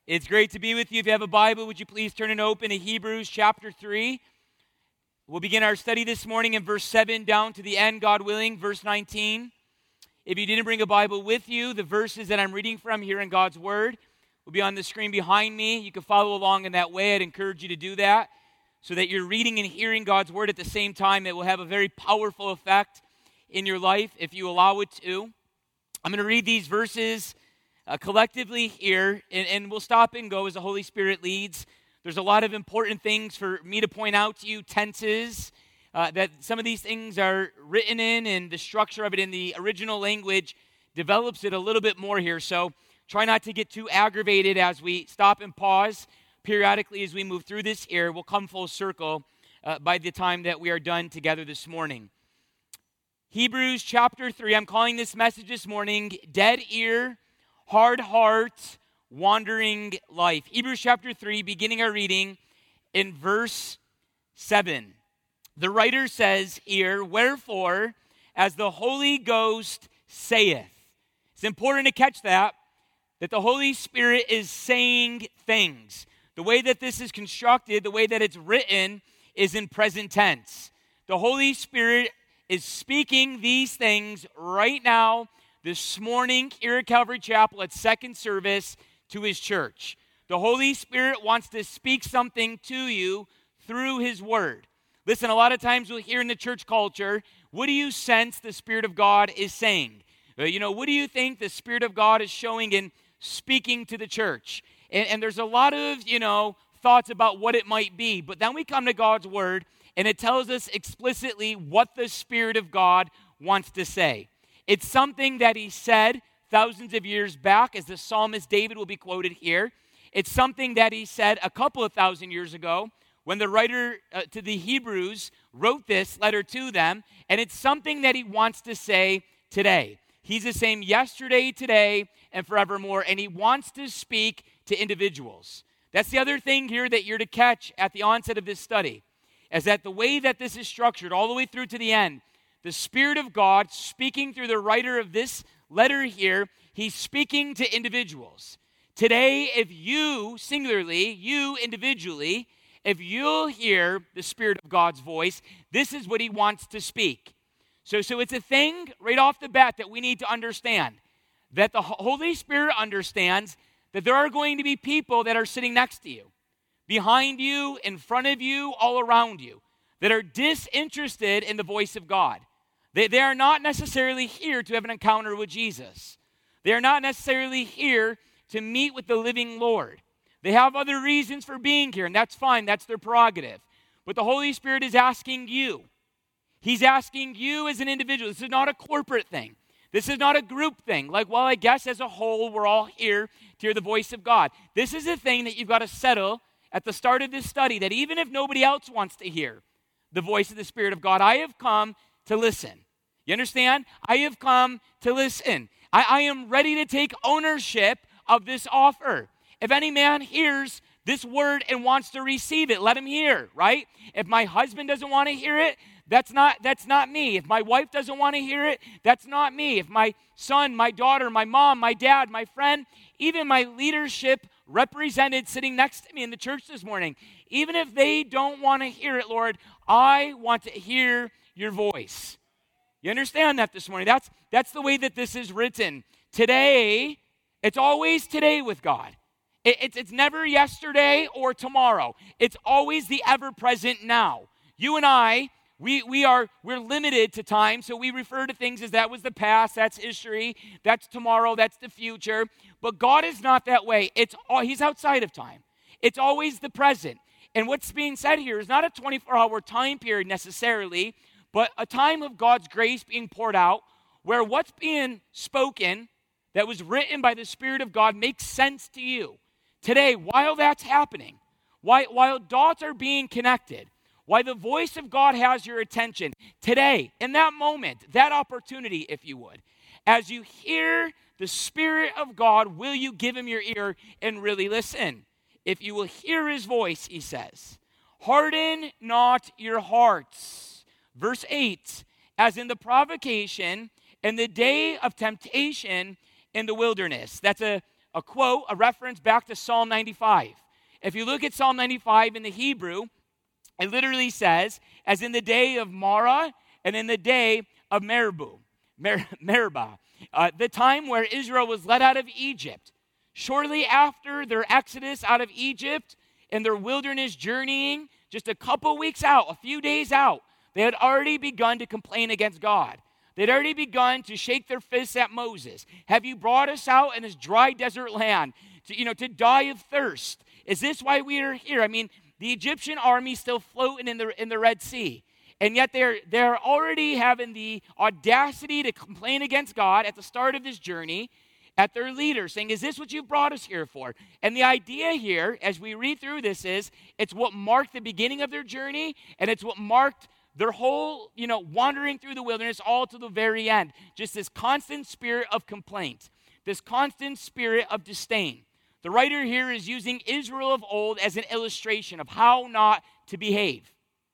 It's great to be with you. If you have a Bible, would you please turn it open to Hebrews chapter 3. We'll begin our study this morning in verse 7 down to the end, God willing, verse 19. If you didn't bring a Bible with you, the verses that I'm reading from here in God's Word will be on the screen behind me. You can follow along in that way. I'd encourage you to do that so that you're reading and hearing God's Word at the same time. It will have a very powerful effect in your life if you allow it to. I'm going to read these verses collectively here, and we'll stop and go as the Holy Spirit leads. There's a lot of important things for me to point out to you, tenses, that some of these things are written in, and the structure of it in the original language develops it a little bit more here. So try not to get too aggravated as we stop and pause periodically as we move through this here. We'll come full circle by the time that we are done together this morning. Hebrews chapter 3, I'm calling this message this morning, Dead Ear, Hard Heart, Wandering Life. Hebrews chapter 3, beginning our reading in verse 7. The writer says here, "Wherefore, as the Holy Ghost saith." It's important to catch that the Holy Spirit is saying things. The way that this is constructed, the way that it's written, is in present tense. The Holy Spirit is speaking these things right now, this morning here at Calvary Chapel at second service to his church. The Holy Spirit wants to speak something to you through his word. Listen, a lot of times we'll hear in the church culture, what do you sense the Spirit of God is saying? What do you think the Spirit of God is showing and speaking to the church? And there's a lot of, thoughts about what it might be. But then we come to God's word, and it tells us explicitly what the Spirit of God wants to say. It's something that he said thousands of years back, as the psalmist David will be quoted here. It's something that he said a couple of thousand years ago when the writer to the Hebrews wrote this letter to them. And it's something that he wants to say today. He's the same yesterday, today, and forevermore. And he wants to speak to individuals. That's the other thing here that you're to catch at the onset of this study, is that the way that this is structured all the way through to the end, the Spirit of God speaking through the writer of this letter here, he's speaking to individuals. Today, if you, singularly, you individually, if you'll hear the Spirit of God's voice, this is what he wants to speak. So it's a thing right off the bat that we need to understand, that the Holy Spirit understands that there are going to be people that are sitting next to you, behind you, in front of you, all around you, that are disinterested in the voice of God. They are not necessarily here to have an encounter with Jesus. They are not necessarily here to meet with the living Lord. They have other reasons for being here, and that's fine. That's their prerogative. But the Holy Spirit is asking you. He's asking you as an individual. This is not a corporate thing. This is not a group thing. I guess as a whole, we're all here to hear the voice of God. This is a thing that you've got to settle at the start of this study, that even if nobody else wants to hear the voice of the Spirit of God, I have come to listen. You understand? I have come to listen. I am ready to take ownership of this offer. If any man hears this word and wants to receive it, let him hear, right? If my husband doesn't want to hear it, that's not me. If my wife doesn't want to hear it, that's not me. If my son, my daughter, my mom, my dad, my friend, even my leadership represented sitting next to me in the church this morning, even if they don't want to hear it, Lord, I want to hear your voice. You understand that this morning? That's the way that this is written. Today, it's always today with God. It's never yesterday or tomorrow. It's always the ever-present now. You and I, we're limited to time, so we refer to things as that was the past, that's history, that's tomorrow, that's the future. But God is not that way. He's outside of time. It's always the present. And what's being said here is not a 24-hour time period necessarily, but a time of God's grace being poured out, where what's being spoken that was written by the Spirit of God makes sense to you. Today, while that's happening, while dots are being connected, while the voice of God has your attention, today, in that moment, that opportunity, if you would, as you hear the Spirit of God, will you give him your ear and really listen? If you will hear his voice, he says, harden not your hearts. Verse 8, as in the provocation and the day of temptation in the wilderness. That's a a quote, a reference back to Psalm 95. If you look at Psalm 95 in the Hebrew, it literally says, as in the day of Marah and in the day of Meribah, the time where Israel was led out of Egypt. Shortly after their exodus out of Egypt and their wilderness journeying, just a couple weeks out, a few days out, they had already begun to complain against God. They'd already begun to shake their fists at Moses. Have you brought us out in this dry desert land to die of thirst? Is this why we are here? I mean, the Egyptian army still floating in the Red Sea. And yet they're already having the audacity to complain against God at the start of this journey at their leader, saying, is this what you've brought us here for? And the idea here, as we read through this, is it's what marked the beginning of their journey, and it's what marked their whole, wandering through the wilderness all to the very end. Just this constant spirit of complaint, this constant spirit of disdain. The writer here is using Israel of old as an illustration of how not to behave.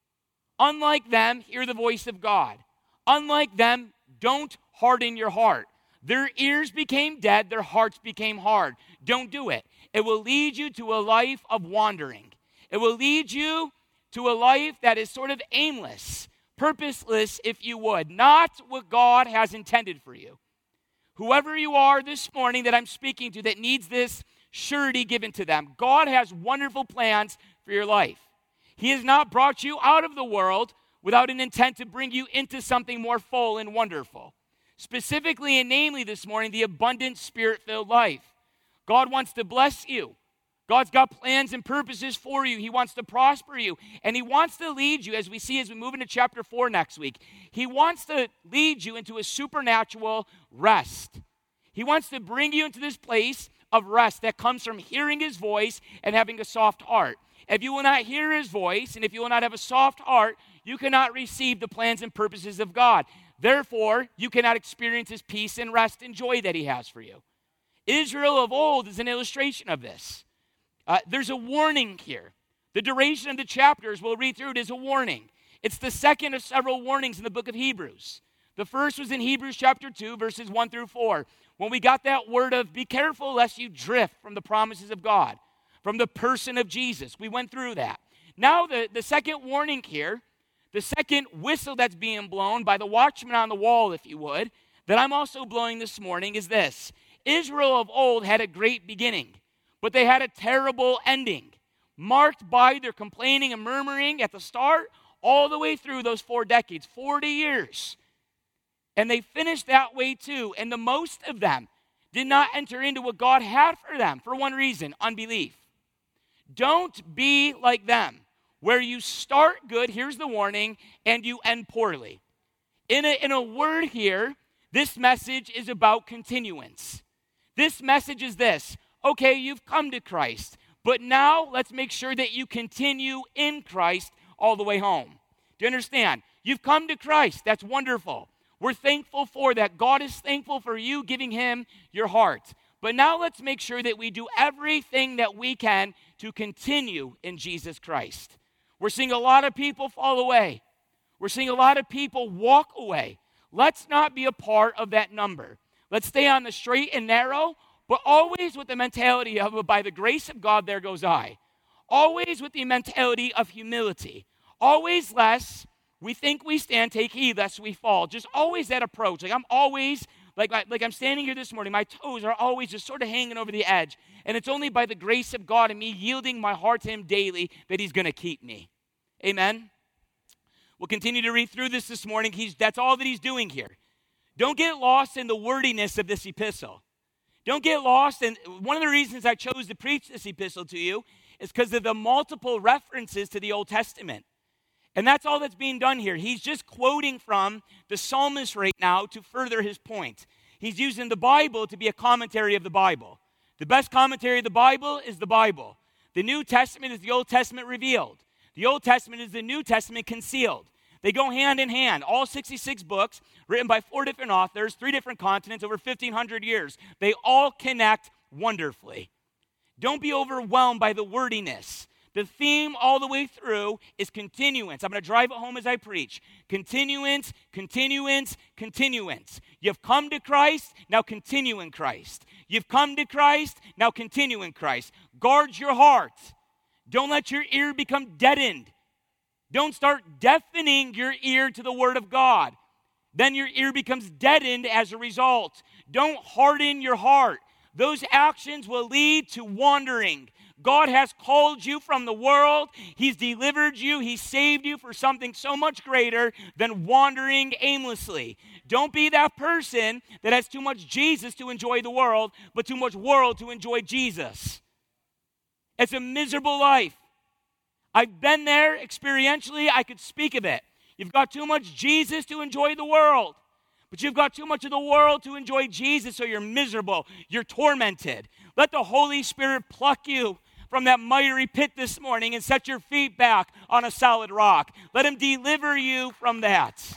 Unlike them, hear the voice of God. Unlike them, don't harden your heart. Their ears became dead, their hearts became hard. Don't do it. It will lead you to a life of wandering. It will lead you to a life that is sort of aimless, purposeless, if you would, not what God has intended for you. Whoever you are this morning that I'm speaking to that needs this surety given to them, God has wonderful plans for your life. He has not brought you out of the world without an intent to bring you into something more full and wonderful. Specifically and namely this morning, the abundant spirit-filled life. God wants to bless you. God's got plans and purposes for you. He wants to prosper you. And he wants to lead you, as we see as we move into chapter 4 next week. He wants to lead you into a supernatural rest. He wants to bring you into this place of rest that comes from hearing his voice and having a soft heart. If you will not hear his voice, and if you will not have a soft heart, you cannot receive the plans and purposes of God. Therefore, you cannot experience his peace and rest and joy that he has for you. Israel of old is an illustration of this. There's a warning here. The duration of the chapters we'll read through it is a warning. It's the second of several warnings in the book of Hebrews. The first was in Hebrews chapter 2, verses 1 through 4, when we got that word of be careful lest you drift from the promises of God, from the person of Jesus. We went through that. Now the second warning here, the second whistle that's being blown by the watchman on the wall, if you would, that I'm also blowing this morning is this. Israel of old had a great beginning, but they had a terrible ending, marked by their complaining and murmuring at the start all the way through those 4 decades, 40 years. And they finished that way too, and the most of them did not enter into what God had for them for one reason, unbelief. Don't be like them, where you start good, here's the warning, and you end poorly. In a word here, this message is about continuance. This message is this: okay, you've come to Christ, but now let's make sure that you continue in Christ all the way home. Do you understand? You've come to Christ. That's wonderful. We're thankful for that. God is thankful for you giving him your heart. But now let's make sure that we do everything that we can to continue in Jesus Christ. We're seeing a lot of people fall away. We're seeing a lot of people walk away. Let's not be a part of that number. Let's stay on the straight and narrow, but always with the mentality of, by the grace of God, there goes I. Always with the mentality of humility. Always less, we think we stand, take heed lest we fall. Just always that approach. Like I'm always, like I'm standing here this morning, my toes are always just sort of hanging over the edge. And it's only by the grace of God and me yielding my heart to him daily that he's going to keep me. Amen? We'll continue to read through this morning. That's all that he's doing here. Don't get lost in the wordiness of this epistle. Don't get lost. And one of the reasons I chose to preach this epistle to you is because of the multiple references to the Old Testament. And that's all that's being done here. He's just quoting from the psalmist right now to further his point. He's using the Bible to be a commentary of the Bible. The best commentary of the Bible is the Bible. The New Testament is the Old Testament revealed. The Old Testament is the New Testament concealed. They go hand in hand. All 66 books written by 4 different authors, 3 different continents, over 1,500 years. They all connect wonderfully. Don't be overwhelmed by the wordiness. The theme all the way through is continuance. I'm going to drive it home as I preach. Continuance, continuance, continuance. You've come to Christ, now continue in Christ. You've come to Christ, now continue in Christ. Guard your heart. Don't let your ear become deadened. Don't start deafening your ear to the Word of God. Then your ear becomes deadened as a result. Don't harden your heart. Those actions will lead to wandering. God has called you from the world. He's delivered you. He saved you for something so much greater than wandering aimlessly. Don't be that person that has too much Jesus to enjoy the world, but too much world to enjoy Jesus. It's a miserable life. I've been there experientially. I could speak of it. You've got too much Jesus to enjoy the world, but you've got too much of the world to enjoy Jesus, so you're miserable. You're tormented. Let the Holy Spirit pluck you from that miry pit this morning and set your feet back on a solid rock. Let him deliver you from that.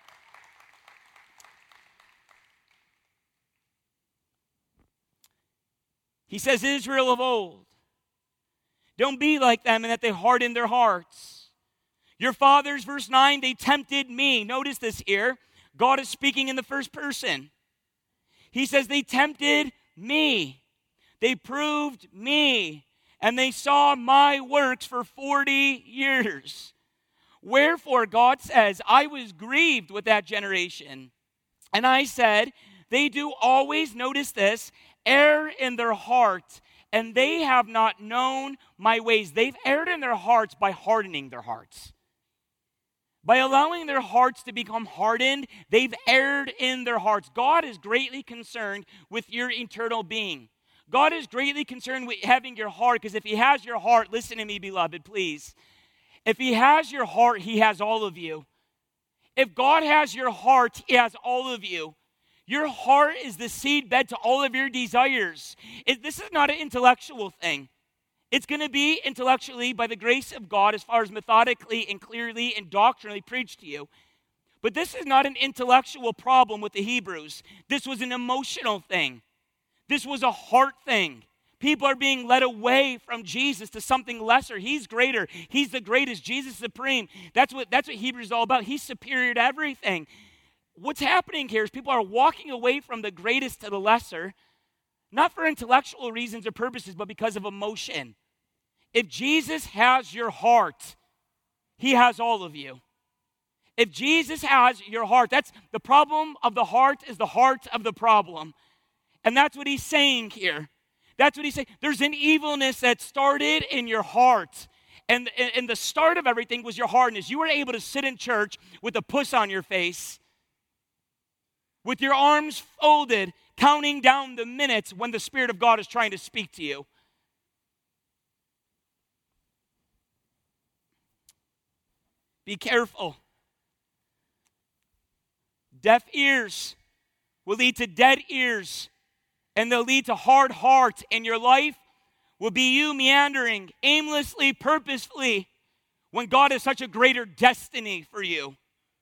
He says, Israel of old, don't be like them in that they hardened their hearts. Your fathers, verse 9, they tempted me. Notice this here. God is speaking in the first person. He says, they tempted me. They proved me. And they saw my works for 40 years. Wherefore, God says, I was grieved with that generation. And I said, they do always, notice this, err in their heart, and they have not known my ways. They've erred in their hearts by hardening their hearts. By allowing their hearts to become hardened, they've erred in their hearts. God is greatly concerned with your eternal being. God is greatly concerned with having your heart, because if he has your heart, listen to me, beloved, please. If he has your heart, he has all of you. If God has your heart, he has all of you. Your heart is the seedbed to all of your desires. This is not an intellectual thing. It's going to be intellectually, by the grace of God, as far as methodically and clearly and doctrinally preached to you. But this is not an intellectual problem with the Hebrews. This was an emotional thing. This was a heart thing. People are being led away from Jesus to something lesser. He's greater. He's the greatest. Jesus is supreme. That's what Hebrews is all about. He's superior to everything. What's happening here is people are walking away from the greatest to the lesser, not for intellectual reasons or purposes, but because of emotion. If Jesus has your heart, he has all of you. If Jesus has your heart, that's the problem of the heart, is the heart of the problem. And that's what he's saying here. That's what he's saying. There's an evilness that started in your heart. And the start of everything was your hardness. You were able to sit in church with a puss on your face, with your arms folded, counting down the minutes when the Spirit of God is trying to speak to you. Be careful. Deaf ears will lead to dead ears, and they'll lead to hard hearts, and your life will be you meandering aimlessly, purposefully, when God has such a greater destiny for you.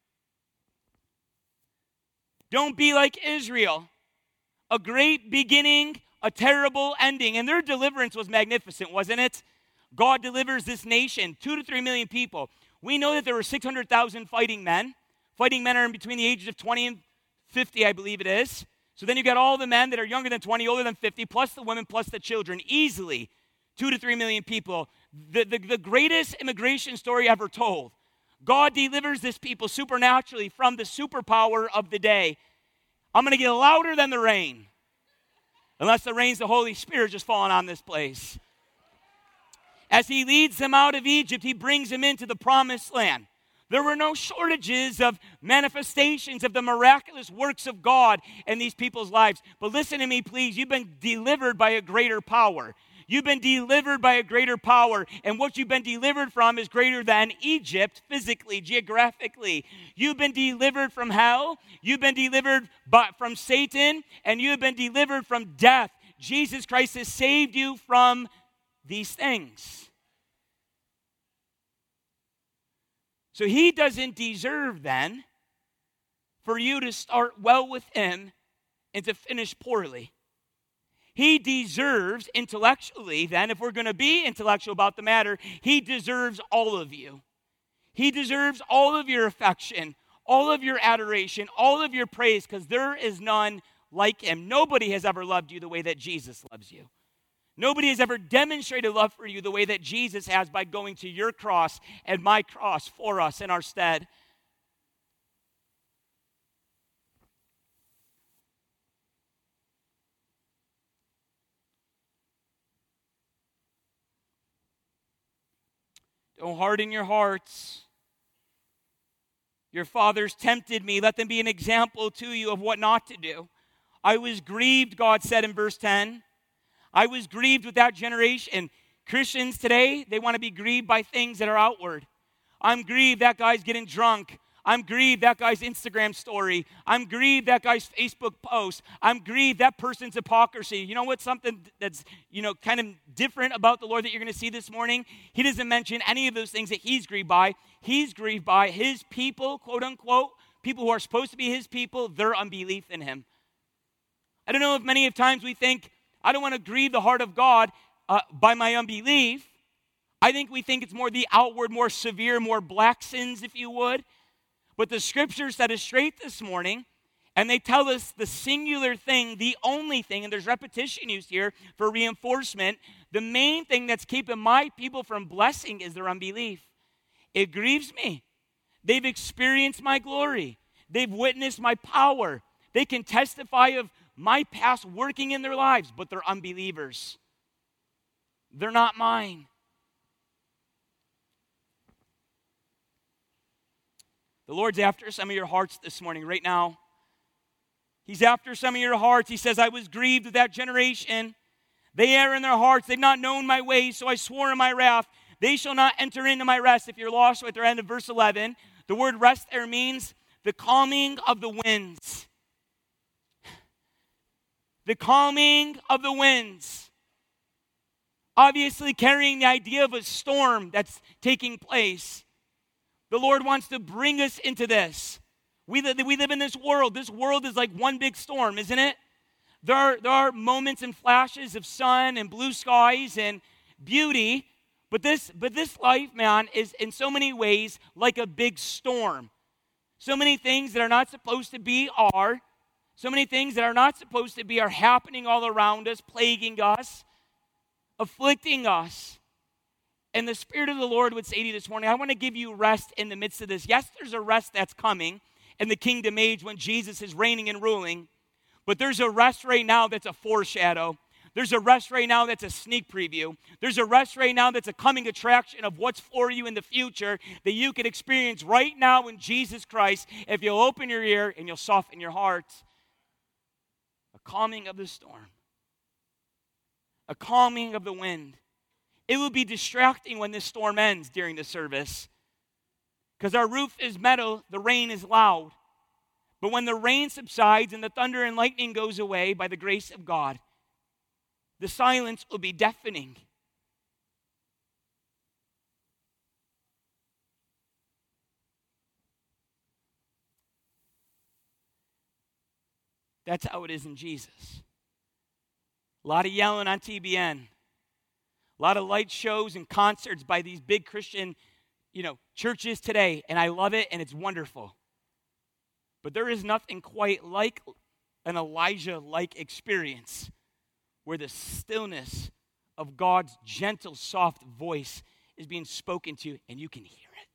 Don't be like Israel. A great beginning, a terrible ending. And their deliverance was magnificent, wasn't it? God delivers this nation, 2 to 3 million people. We know that there were 600,000 fighting men. Fighting men are in between the ages of 20 and 50, I believe it is. So then you got all the men that are younger than 20, older than 50, plus the women, plus the children. Easily 2 to 3 million people. The greatest immigration story ever told. God delivers this people supernaturally from the superpower of the day. I'm going to get louder than the rain. Unless the rain's the Holy Spirit just falling on this place. As he leads them out of Egypt, he brings them into the promised land. There were no shortages of manifestations of the miraculous works of God in these people's lives. But listen to me, please. You've been delivered by a greater power. You've been delivered by a greater power, and what you've been delivered from is greater than Egypt, physically, geographically. You've been delivered from hell. You've been delivered from Satan, and you have been delivered from death. Jesus Christ has saved you from these things. So he doesn't deserve then for you to start well with him and to finish poorly. He deserves intellectually, then, if we're going to be intellectual about the matter, he deserves all of you. He deserves all of your affection, all of your adoration, all of your praise, because there is none like him. Nobody has ever loved you the way that Jesus loves you. Nobody has ever demonstrated love for you the way that Jesus has by going to your cross and my cross for us in our stead. Don't harden your hearts. Your fathers tempted me. Let them be an example to you of what not to do. I was grieved, God said in verse 10. I was grieved with that generation. Christians today, they want to be grieved by things that are outward. I'm grieved that guy's getting drunk. I'm grieved that guy's Instagram story. I'm grieved that guy's Facebook post. I'm grieved that person's hypocrisy. You know what's something that's, kind of different about the Lord that you're going to see this morning? He doesn't mention any of those things that he's grieved by. He's grieved by his people, quote unquote, people who are supposed to be his people, their unbelief in him. I don't know if many of times we think, I don't want to grieve the heart of God by my unbelief. I think we think it's more the outward, more severe, more black sins, if you would. But the scriptures set us straight this morning, and they tell us the singular thing, the only thing, and there's repetition used here for reinforcement, the main thing that's keeping my people from blessing is their unbelief. It grieves me. They've experienced my glory. They've witnessed my power. They can testify of my past working in their lives, but they're unbelievers. They're not mine. The Lord's after some of your hearts this morning, right now. He's after some of your hearts. He says, I was grieved with that generation. They err in their hearts. They've not known my ways, so I swore in my wrath, they shall not enter into my rest. If you're lost at the end of verse 11, the word rest there means the calming of the winds. The calming of the winds. Obviously carrying the idea of a storm that's taking place. The Lord wants to bring us into this. We live in this world. This world is like one big storm, isn't it? There are moments and flashes of sun and blue skies and beauty, but this life, man, is in so many ways like a big storm. So many things that are not supposed to be are. So many things that are not supposed to be are happening all around us, plaguing us, afflicting us. And the Spirit of the Lord would say to you this morning, I want to give you rest in the midst of this. Yes, there's a rest that's coming in the kingdom age when Jesus is reigning and ruling. But there's a rest right now that's a foreshadow. There's a rest right now that's a sneak preview. There's a rest right now that's a coming attraction of what's for you in the future that you can experience right now in Jesus Christ if you'll open your ear and you'll soften your heart. A calming of the storm. A calming of the wind. It will be distracting when this storm ends during the service because our roof is metal, the rain is loud. But when the rain subsides and the thunder and lightning goes away by the grace of God, the silence will be deafening. That's how it is in Jesus. A lot of yelling on TBN. A lot of light shows and concerts by these big Christian, churches today. And I love it and it's wonderful. But there is nothing quite like an Elijah-like experience where the stillness of God's gentle, soft voice is being spoken to and you can hear it.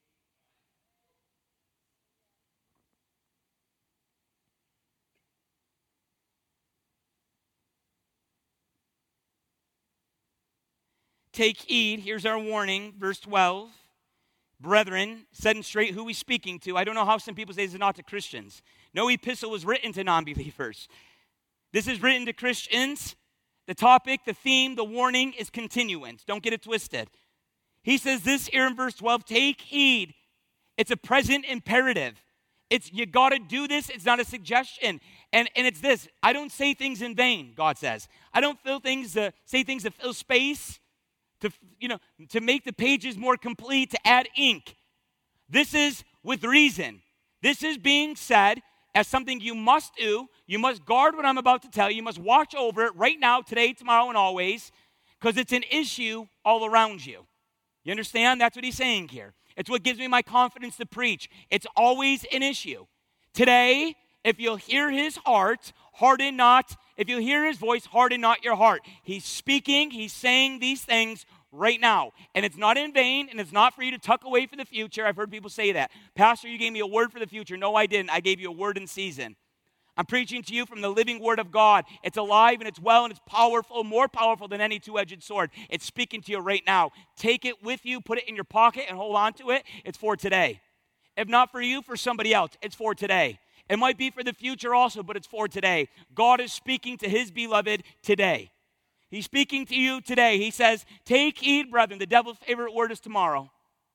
Take heed, here's our warning, verse 12. Brethren, setting straight who he's speaking to. I don't know how some people say this is not to Christians. No epistle was written to non-believers. This is written to Christians. The topic, the theme, the warning is continuance. Don't get it twisted. He says this here in verse 12, take heed. It's a present imperative. It's you got to do this. It's not a suggestion. And it's this. I don't say things in vain, God says. I don't say things to fill space. To make the pages more complete, to add ink. This is with reason. This is being said as something you must do. You must guard what I'm about to tell you. You must watch over it right now, today, tomorrow, and always, because it's an issue all around you. You understand? That's what he's saying here. It's what gives me my confidence to preach. It's always an issue. Today, if you'll hear his heart, harden not. If you'll hear his voice, harden not your heart. He's speaking, he's saying these things right now. And it's not in vain, and it's not for you to tuck away for the future. I've heard people say that. Pastor, you gave me a word for the future. No, I didn't. I gave you a word in season. I'm preaching to you from the living word of God. It's alive and it's well and it's powerful, more powerful than any two-edged sword. It's speaking to you right now. Take it with you, put it in your pocket, and hold on to it. It's for today. If not for you, for somebody else. It's for today. It might be for the future also, but it's for today. God is speaking to his beloved today. He's speaking to you today. He says, take heed, brethren. The devil's favorite word is tomorrow.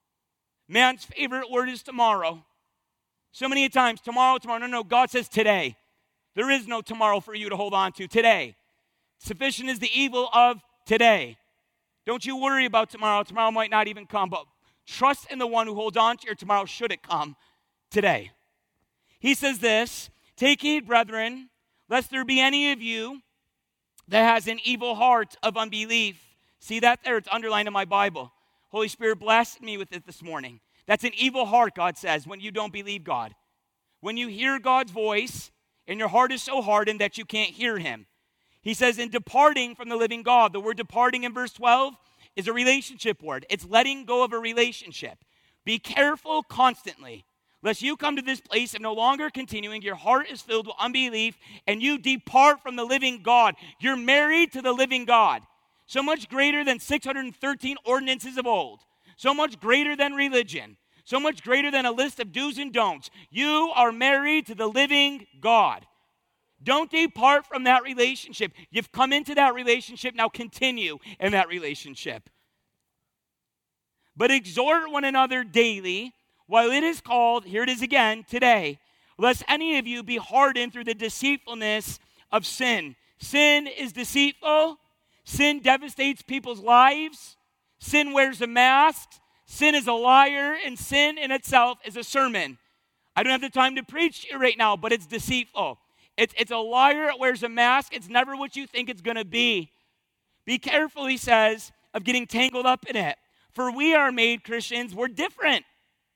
Man's favorite word is tomorrow. So many times, tomorrow. No, God says today. There is no tomorrow for you to hold on to. Today. Sufficient is the evil of today. Don't you worry about tomorrow. Tomorrow might not even come, but trust in the one who holds on to your tomorrow should it come today. He says this, take heed, brethren, lest there be any of you that has an evil heart of unbelief. See that there? It's underlined in my Bible. Holy Spirit blessed me with it this morning. That's an evil heart, God says, when you don't believe God. When you hear God's voice and your heart is so hardened that you can't hear him. He says, in departing from the living God, the word departing in verse 12 is a relationship word. It's letting go of a relationship. Be careful constantly, lest you come to this place and no longer continuing, your heart is filled with unbelief, and you depart from the living God. You're married to the living God. So much greater than 613 ordinances of old. So much greater than religion. So much greater than a list of do's and don'ts. You are married to the living God. Don't depart from that relationship. You've come into that relationship, now continue in that relationship. But exhort one another daily, while it is called, here it is again, today, lest any of you be hardened through the deceitfulness of sin. Sin is deceitful. Sin devastates people's lives. Sin wears a mask. Sin is a liar, and sin in itself is a sermon. I don't have the time to preach to you right now, but it's deceitful. It's a liar. It wears a mask. It's never what you think it's going to be. Be careful, he says, of getting tangled up in it. For we are made, Christians, we're different.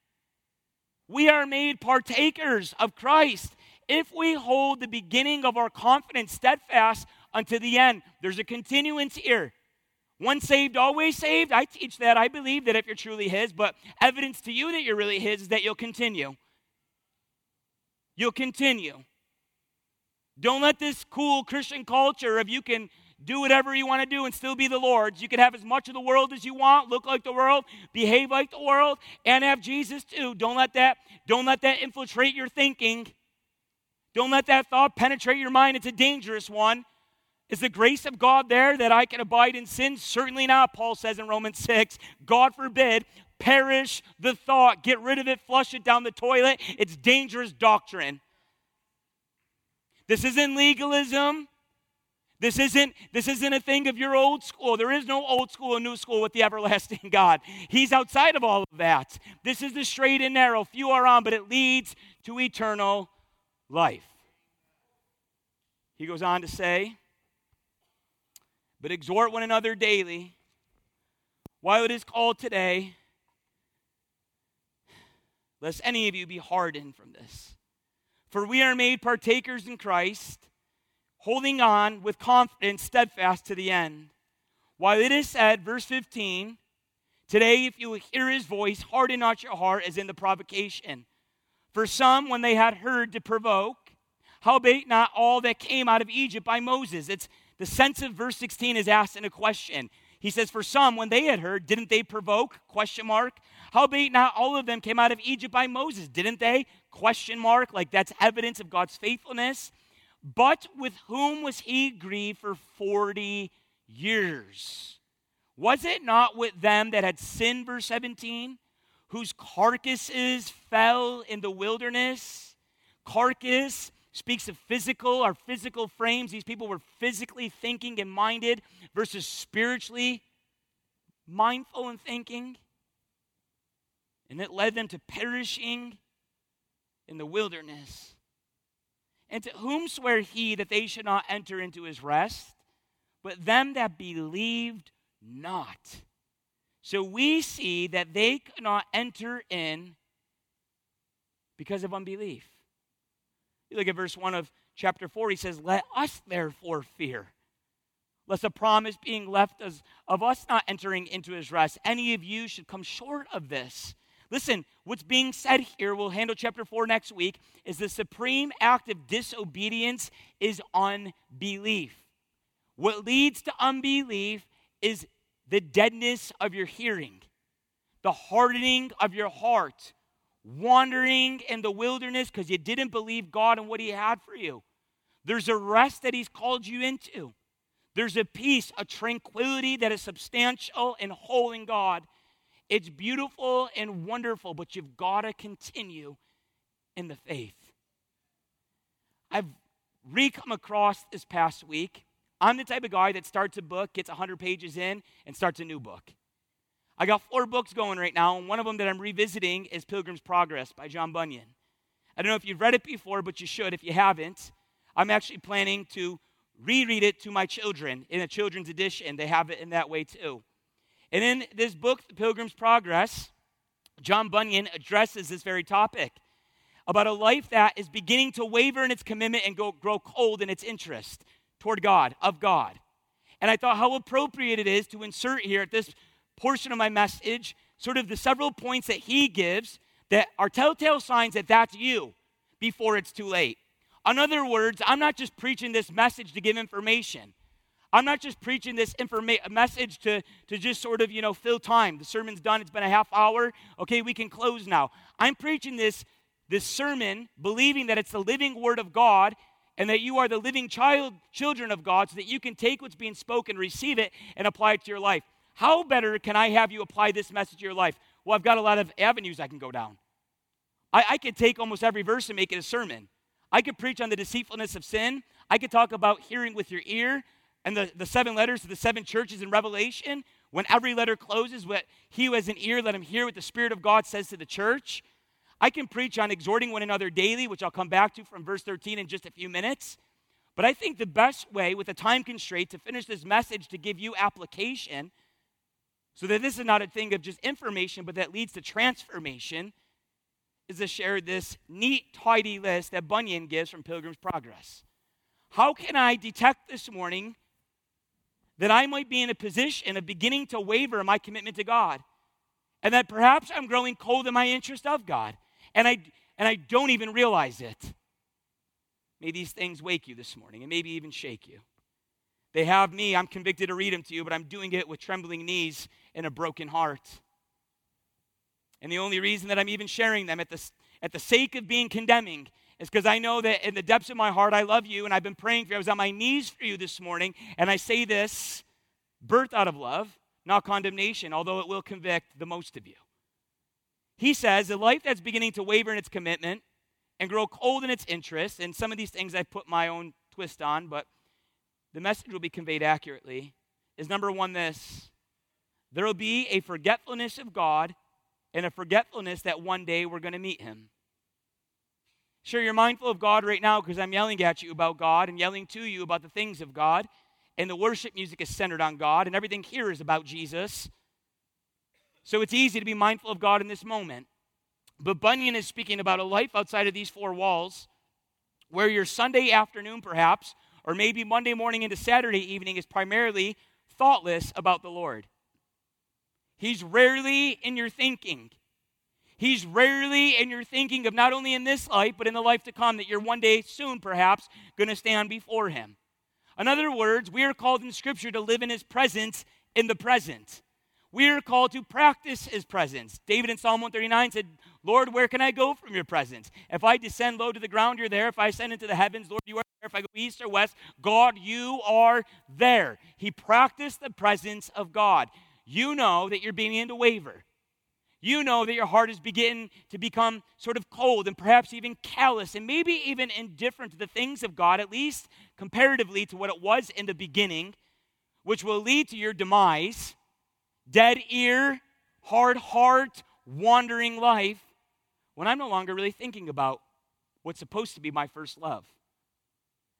We are made partakers of Christ if we hold the beginning of our confidence steadfast unto the end. There's a continuance here. Once saved, always saved. I teach that. I believe that if you're truly his, but evidence to you that you're really his is that you'll continue. You'll continue. Don't let this cool Christian culture of you can do whatever you want to do and still be the Lord's. You can have as much of the world as you want, look like the world, behave like the world, and have Jesus too. Don't let that infiltrate your thinking. Don't let that thought penetrate your mind. It's a dangerous one. Is the grace of God there that I can abide in sin? Certainly not, Paul says in Romans 6. God forbid, perish the thought. Get rid of it, flush it down the toilet. It's dangerous doctrine. This isn't legalism. This isn't a thing of your old school. There is no old school and new school with the everlasting God. He's outside of all of that. This is the straight and narrow. Few are on, but it leads to eternal life. He goes on to say, but exhort one another daily, while it is called today, lest any of you be hardened from this. For we are made partakers in Christ, holding on with confidence steadfast to the end. While it is said, verse 15, today if you will hear his voice, harden not your heart as in the provocation. For some, when they had heard, to provoke, howbeit not all that came out of Egypt by Moses. It's the sense of verse 16 is asked in a question. He says, for some, when they had heard, didn't they provoke? Question mark. Howbeit not all of them came out of Egypt by Moses. Didn't they? Question mark. Like that's evidence of God's faithfulness. But with whom was he grieved for 40 years? Was it not with them that had sinned, verse 17, whose carcasses fell in the wilderness? Carcass speaks of our physical frames. These people were physically thinking and minded versus spiritually mindful and thinking. And it led them to perishing in the wilderness. And to whom sware he that they should not enter into his rest? But them that believed not. So we see that they could not enter in because of unbelief. You look at verse 1 of chapter 4, he says, let us therefore fear, lest a promise being left of us not entering into his rest, any of you should come short of this. Listen, what's being said here, we'll handle chapter 4 next week, is the supreme act of disobedience is unbelief. What leads to unbelief is the deadness of your hearing, the hardening of your heart, wandering in the wilderness because you didn't believe God and what he had for you. There's a rest that he's called you into. There's a peace, a tranquility that is substantial and whole in God. It's beautiful and wonderful, but you've got to continue in the faith. I've come across this past week. I'm the type of guy that starts a book, gets 100 pages in, and starts a new book. I got 4 books going right now, and one of them that I'm revisiting is Pilgrim's Progress by John Bunyan. I don't know if you've read it before, but you should if you haven't. I'm actually planning to reread it to my children in a children's edition. They have it in that way too. And in this book, The Pilgrim's Progress, John Bunyan addresses this very topic about a life that is beginning to waver in its commitment and grow cold in its interest toward God, of God. And I thought how appropriate it is to insert here at this portion of my message sort of the several points that he gives that are telltale signs that that's you before it's too late. In other words, I'm not just preaching this message to give information. I'm not just preaching this message to just sort of, fill time. The sermon's done. It's been a half hour. Okay, we can close now. I'm preaching this sermon believing that it's the living word of God and that you are the living children of God so that you can take what's being spoken, receive it, and apply it to your life. How better can I have you apply this message to your life? Well, I've got a lot of avenues I can go down. I could take almost every verse and make it a sermon. I could preach on the deceitfulness of sin. I could talk about hearing with your ear and the 7 letters to the 7 churches in Revelation. When every letter closes, what he who has an ear, let him hear what the Spirit of God says to the church. I can preach on exhorting one another daily, which I'll come back to from verse 13 in just a few minutes. But I think the best way with a time constraint to finish this message to give you application so that this is not a thing of just information, but that leads to transformation, is to share this neat, tidy list that Bunyan gives from Pilgrim's Progress. How can I detect this morning that I might be in a position of beginning to waver in my commitment to God, and that perhaps I'm growing cold in my interest of God, and I don't even realize it? May these things wake you this morning and maybe even shake you. They have me. I'm convicted to read them to you, but I'm doing it with trembling knees and a broken heart. And the only reason that I'm even sharing them at the sake of being condemning is because I know that in the depths of my heart, I love you, and I've been praying for you. I was on my knees for you this morning, and I say this, birthed out of love, not condemnation, although it will convict the most of you. He says, a life that's beginning to waver in its commitment and grow cold in its interest, and some of these things I put my own twist on, but the message will be conveyed accurately, is number 1 this: there will be a forgetfulness of God and a forgetfulness that one day we're going to meet him. Sure, you're mindful of God right now because I'm yelling at you about God and yelling to you about the things of God, and the worship music is centered on God, and everything here is about Jesus. So it's easy to be mindful of God in this moment. But Bunyan is speaking about a life outside of these 4 walls where your Sunday afternoon perhaps, or maybe Monday morning into Saturday evening, is primarily thoughtless about the Lord. He's rarely in your thinking. He's rarely in your thinking of not only in this life, but in the life to come, that you're one day soon perhaps going to stand before him. In other words, we are called in Scripture to live in his presence in the present. We are called to practice his presence. David in Psalm 139 said, Lord, where can I go from your presence? If I descend low to the ground, you're there. If I ascend into the heavens, Lord, you are there. If I go east or west, God, you are there. He practiced the presence of God. You know that you're beginning to waver. You know that your heart is beginning to become sort of cold and perhaps even callous and maybe even indifferent to the things of God, at least comparatively to what it was in the beginning, which will lead to your demise. Dead ear, hard heart, wandering life, when I'm no longer really thinking about what's supposed to be my first love,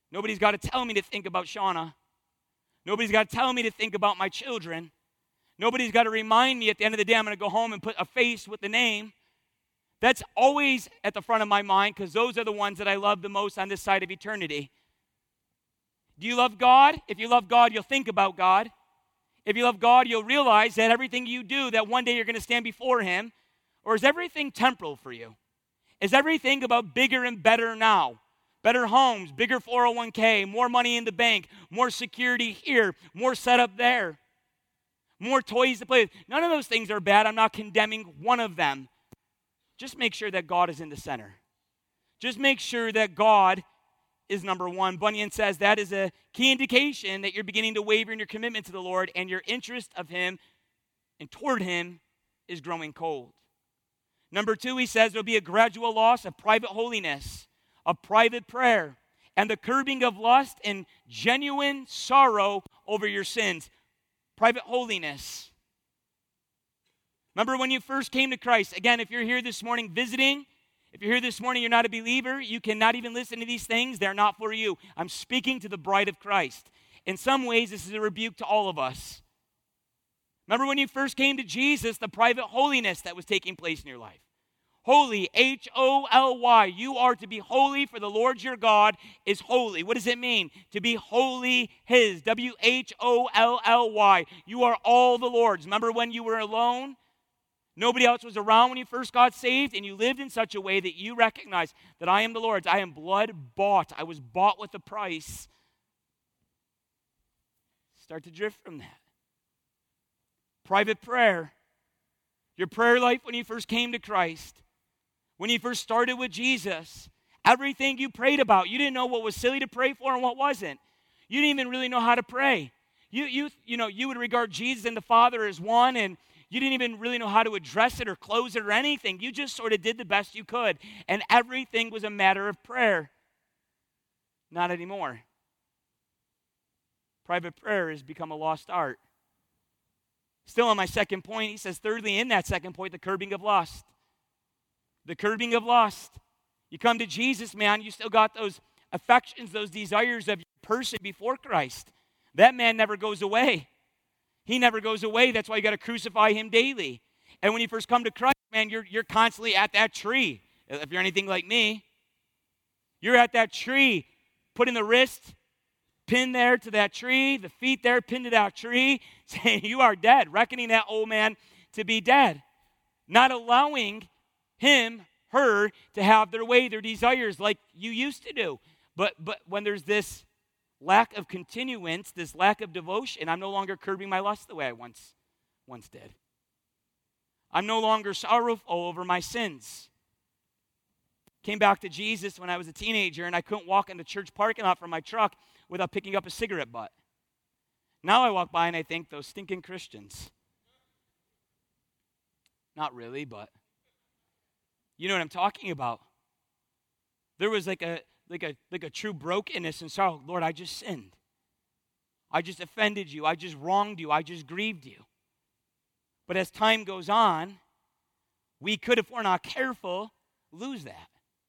Nobody's got to tell me to think about Shauna. Nobody's got to tell me to think about my children. Nobody's got to remind me at the end of the day I'm going to go home and put a face with the name. That's always at the front of my mind because those are the ones that I love the most on this side of eternity. Do you love God? If you love God, you'll think about God. If you love God, you'll realize that everything you do, that one day you're going to stand before Him. Or is everything temporal for you? Is everything about bigger and better now? Better homes, bigger 401k, more money in the bank, more security here, more setup there, more toys to play with. None of those things are bad. I'm not condemning one of them. Just make sure that God is in the center. Just make sure that God is number one. Bunyan says that is a key indication that you're beginning to waver in your commitment to the Lord and your interest of Him and toward Him is growing cold. Number two, he says there'll be a gradual loss of private holiness, of private prayer, and the curbing of lust and genuine sorrow over your sins. Private holiness. Remember when you first came to Christ? Again, if you're here this morning visiting, if you're here this morning, you're not a believer, you cannot even listen to these things. They're not for you. I'm speaking to the bride of Christ. In some ways, this is a rebuke to all of us. Remember when you first came to Jesus, the private holiness that was taking place in your life. Holy, H-O-L-Y. You are to be holy, for the Lord your God is holy. What does it mean? To be wholly His. W-H-O-L-L-Y. You are all the Lord's. Remember when you were alone? Nobody else was around when you first got saved, and you lived in such a way that you recognize that I am the Lord's. I am blood bought. I was bought with a price. Start to drift from that. Private prayer. Your prayer life when you first came to Christ. When you first started with Jesus. Everything you prayed about. You didn't know what was silly to pray for and what wasn't. You didn't even really know how to pray. You would regard Jesus and the Father as one, and you didn't even really know how to address it or close it or anything. You just sort of did the best you could. And everything was a matter of prayer. Not anymore. Private prayer has become a lost art. Still on my second point, he says, thirdly, in that second point, the curbing of lust. The curbing of lust. You come to Jesus, man, you still got those affections, those desires of your person before Christ. That man never goes away. He never goes away. That's why you got to crucify him daily. And when you first come to Christ, man, you're constantly at that tree. If you're anything like me, you're at that tree, putting the wrist pinned there to that tree, the feet there pinned to that tree, saying you are dead, reckoning that old man to be dead. Not allowing him, her, to have their way, their desires like you used to do. But when there's this lack of continuance, this lack of devotion, I'm no longer curbing my lust the way I once did. I'm no longer sorrowful over my sins. Came back to Jesus when I was a teenager, and I couldn't walk in the church parking lot from my truck without picking up a cigarette butt. Now I walk by and I think, those stinking Christians. Not really, but you know what I'm talking about. There was like a true brokenness and sorrow. Lord, I just sinned. I just offended you. I just wronged you. I just grieved you. But as time goes on, we could, if we're not careful, lose that.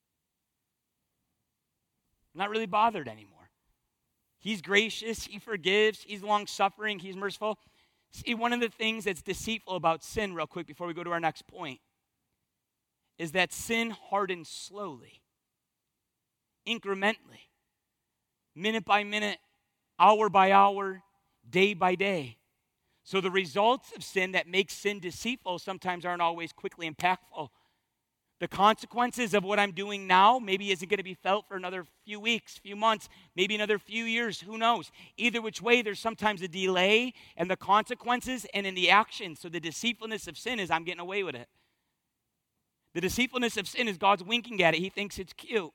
I'm not really bothered anymore. He's gracious. He forgives. He's long-suffering. He's merciful. See, one of the things that's deceitful about sin, real quick, before we go to our next point, is that sin hardens slowly, incrementally, minute by minute, hour by hour, day by day. So the results of sin that make sin deceitful sometimes aren't always quickly impactful. The consequences of what I'm doing now maybe isn't going to be felt for another few weeks, few months, maybe another few years, who knows. Either which way, there's sometimes a delay in the consequences and in the action. So the deceitfulness of sin is I'm getting away with it. The deceitfulness of sin is God's winking at it. He thinks it's cute.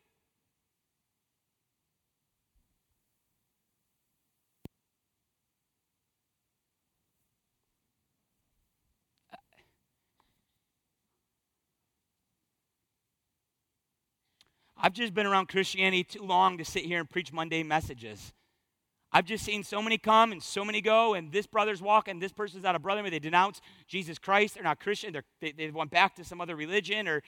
I've just been around Christianity too long to sit here and preach Monday messages. I've just seen so many come and so many go, and this brother's walking, this person's not a brother, they denounce Jesus Christ, they're not Christian, they went back to some other religion, or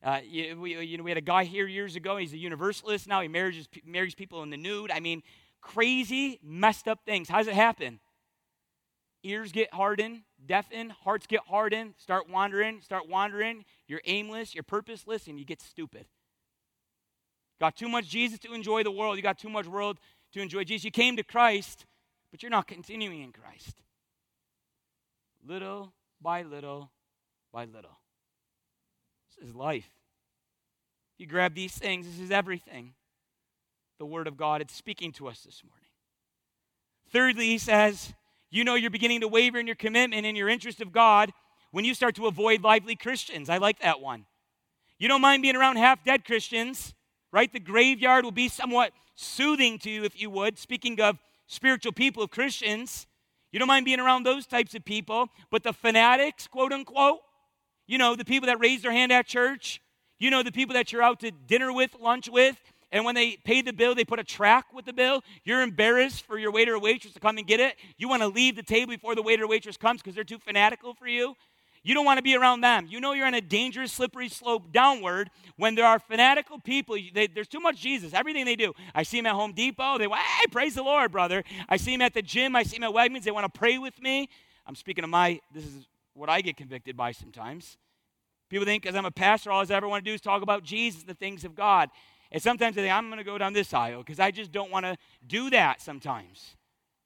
We had a guy here years ago. He's a universalist now. He marries people in the nude. I mean, crazy, messed up things. How does it happen? Ears get hardened, deafened, hearts get hardened, start wandering. You're aimless, you're purposeless, and you get stupid. Got too much Jesus to enjoy the world. You got too much world to enjoy Jesus. You came to Christ, but you're not continuing in Christ. Little by little by little. This is life. If you grab these things, this is everything. The Word of God, it's speaking to us this morning. Thirdly, he says, you're beginning to waver in your commitment and your interest of God when you start to avoid lively Christians. I like that one. You don't mind being around half-dead Christians, right? The graveyard will be somewhat soothing to you, if you would. Speaking of spiritual people, of Christians, you don't mind being around those types of people, but the fanatics, quote unquote, the people that raise their hand at church, the people that you're out to dinner with, lunch with, and when they pay the bill, they put a track with the bill. You're embarrassed for your waiter or waitress to come and get it. You want to leave the table before the waiter or waitress comes because they're too fanatical for you. You don't want to be around them. You're on a dangerous, slippery slope downward when there are fanatical people. There's too much Jesus, everything they do. I see them at Home Depot. They hey, praise the Lord, brother. I see them at the gym. I see them at Wegmans. They want to pray with me. I'm speaking of this is what I get convicted by sometimes. People think because I'm a pastor, all I ever want to do is talk about Jesus, the things of God. And sometimes they think, I'm going to go down this aisle because I just don't want to do that sometimes.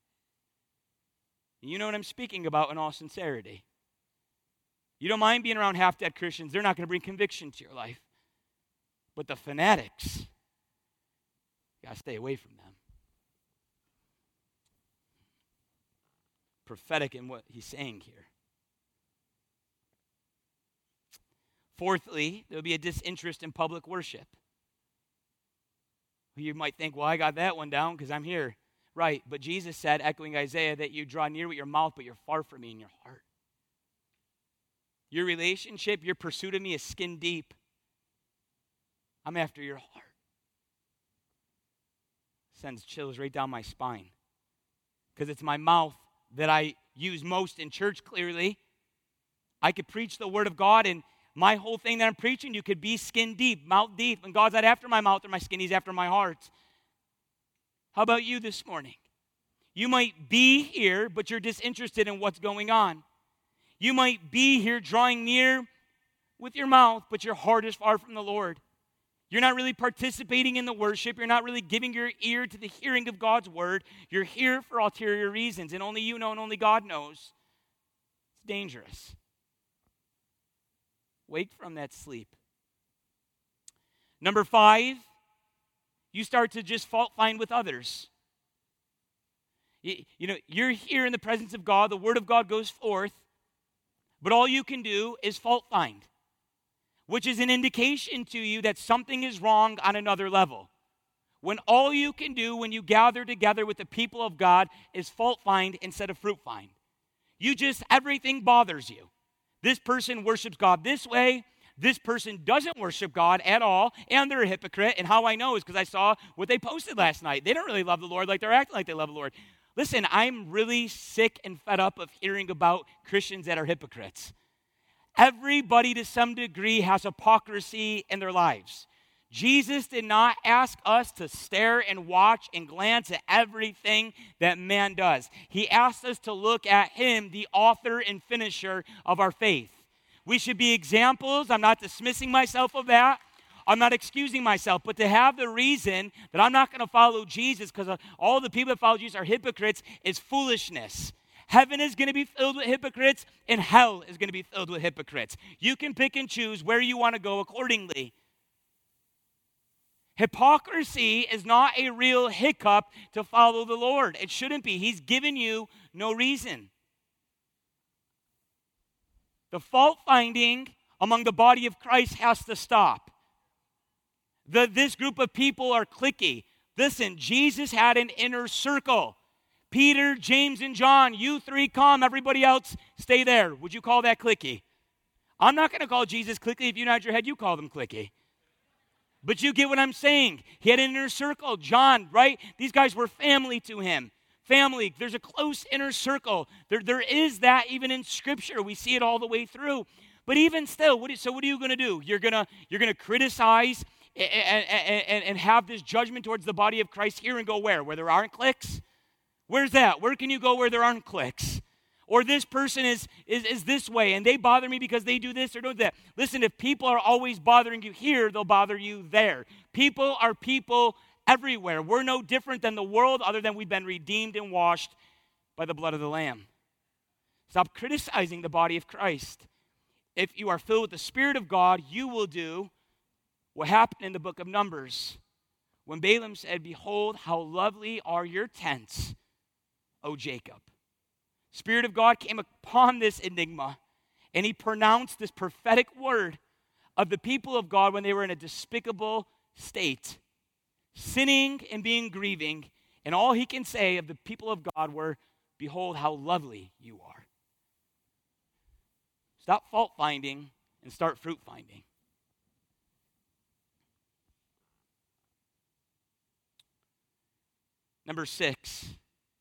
And you know what I'm speaking about in all sincerity. You don't mind being around half-dead Christians. They're not going to bring conviction to your life. But the fanatics, you got to stay away from them. Prophetic in what he's saying here. Fourthly, there'll be a disinterest in public worship. You might think, well, I got that one down because I'm here. Right, but Jesus said, echoing Isaiah, that you draw near with your mouth, but you're far from me in your heart. Your relationship, your pursuit of me is skin deep. I'm after your heart. Sends chills right down my spine. Because it's my mouth that I use most in church, clearly. I could preach the Word of God, and my whole thing that I'm preaching, you could be skin deep, mouth deep. And God's not after my mouth or my skin, He's after my heart. How about you this morning? You might be here, but you're disinterested in what's going on. You might be here drawing near with your mouth, but your heart is far from the Lord. You're not really participating in the worship. You're not really giving your ear to the hearing of God's word. You're here for ulterior reasons, and only you know and only God knows. It's dangerous. Wake from that sleep. Number 5, you start to just fault find with others. You're here in the presence of God. The word of God goes forth, but all you can do is fault find, which is an indication to you that something is wrong on another level. When all you can do when you gather together with the people of God is fault find instead of fruit find. Everything bothers you. This person worships God this way. This person doesn't worship God at all, and they're a hypocrite. And how I know is because I saw what they posted last night. They don't really love the Lord like they're acting like they love the Lord. Listen, I'm really sick and fed up of hearing about Christians that are hypocrites. Everybody to some degree has hypocrisy in their lives. Jesus did not ask us to stare and watch and glance at everything that man does. He asked us to look at Him, the author and finisher of our faith. We should be examples. I'm not dismissing myself of that. I'm not excusing myself. But to have the reason that I'm not going to follow Jesus because all the people that follow Jesus are hypocrites is foolishness. Heaven is going to be filled with hypocrites, and hell is going to be filled with hypocrites. You can pick and choose where you want to go accordingly. Hypocrisy is not a real hiccup to follow the Lord. It shouldn't be. He's given you no reason. The fault finding among the body of Christ has to stop. This group of people are cliquey. Listen, Jesus had an inner circle. Peter, James, and John, you three come, everybody else stay there. Would you call that cliquey? I'm not going to call Jesus cliquey. If you nod your head, you call them cliquey. But you get what I'm saying. He had an inner circle. John, right? These guys were family to him. Family. There's a close inner circle. There is that even in Scripture. We see it all the way through. But even still, what are you going to do? You're going to criticize and have this judgment towards the body of Christ here and go where? Where there aren't cliques? Where's that? Where can you go where there aren't cliques? Or this person is this way, and they bother me because they do this or do that. Listen, if people are always bothering you here, they'll bother you there. People are people everywhere. We're no different than the world, other than we've been redeemed and washed by the blood of the Lamb. Stop criticizing the body of Christ. If you are filled with the Spirit of God, you will do what happened in the book of Numbers, when Balaam said, "Behold, how lovely are your tents, O Jacob." Spirit of God came upon this enigma, and he pronounced this prophetic word of the people of God when they were in a despicable state, sinning and being grieving, and all he can say of the people of God were, "Behold, how lovely you are." Stop fault finding and start fruit finding. Number 6.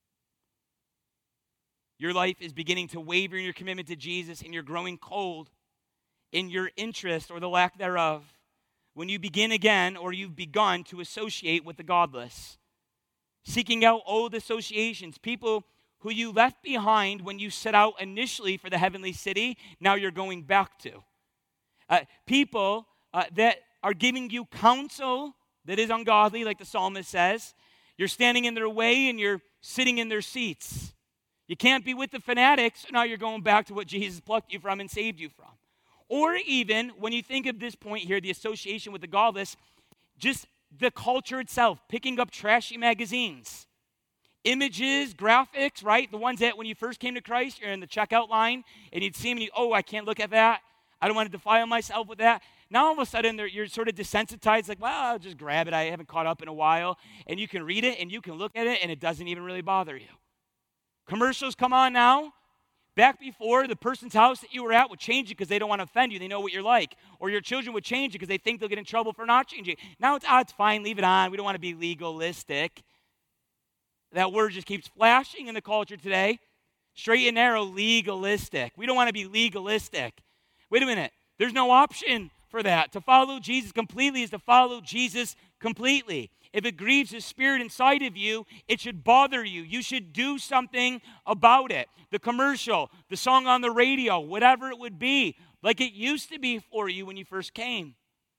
Your life is beginning to waver in your commitment to Jesus, and you're growing cold in your interest or the lack thereof when you begin again, or you've begun to associate with the godless. Seeking out old associations, people who you left behind when you set out initially for the heavenly city, now you're going back to. People that are giving you counsel that is ungodly, like the psalmist says. You're standing in their way and you're sitting in their seats. You can't be with the fanatics, so now you're going back to what Jesus plucked you from and saved you from. Or even, when you think of this point here, the association with the godless, just the culture itself, picking up trashy magazines. Images, graphics, right? The ones that when you first came to Christ, you're in the checkout line, and you'd see them and I can't look at that. I don't want to defile myself with that. Now all of a sudden, you're sort of desensitized, like, well, I'll just grab it. I haven't caught up in a while. And you can read it, and you can look at it, and it doesn't even really bother you. Commercials come on now. Back before, the person's house that you were at would change you because they don't want to offend you. They know what you're like. Or your children would change you because they think they'll get in trouble for not changing. Now it's fine, leave it on. We don't want to be legalistic. That word just keeps flashing in the culture today. Straight and narrow, legalistic. We don't want to be legalistic. Wait a minute. There's no option for that. To follow Jesus completely is to follow Jesus completely. If it grieves his spirit inside of you, it should bother you. You should do something about it. The commercial, the song on the radio, whatever it would be, like it used to be for you when you first came.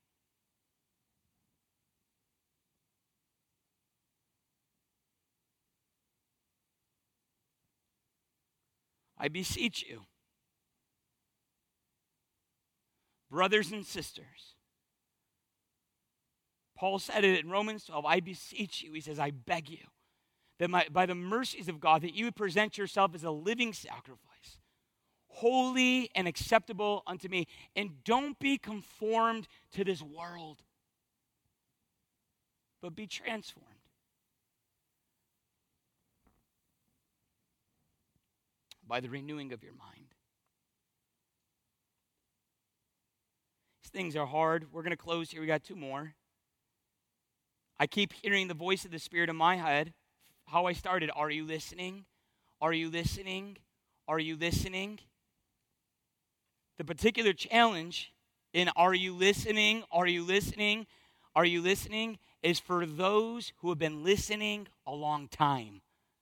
I beseech you, brothers and sisters. Paul said it in Romans 12, I beseech you, he says, I beg you, that by the mercies of God, that you would present yourself as a living sacrifice, holy and acceptable unto me. And don't be conformed to this world, but be transformed. By the renewing of your mind. These things are hard. We're going to close here. We got 2 more. I keep hearing the voice of the Spirit in my head. How I started. Are you listening? Are you listening? Are you listening? The particular challenge in are you listening? Are you listening? Are you listening? Is for those who have been listening a long time.